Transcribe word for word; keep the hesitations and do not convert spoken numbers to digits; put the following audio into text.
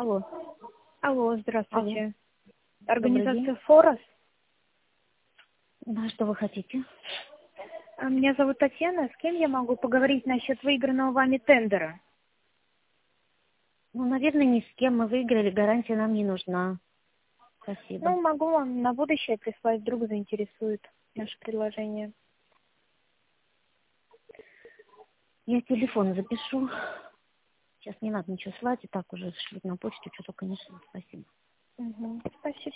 Алло. Алло, Алло. здравствуйте. Добрый Организация день. Форос. Да, что вы хотите? А, Меня зовут Татьяна. С кем я могу поговорить насчет выигранного вами тендера? Ну, наверное, ни с кем. Мы выиграли, гарантия нам не нужна. Спасибо. Ну, могу вам на будущее прислать, вдруг заинтересует наше предложение. Я телефон запишу. Сейчас не надо ничего слать, и так уже шлют на почту, что только не шлют. Спасибо. Угу. Спасибо.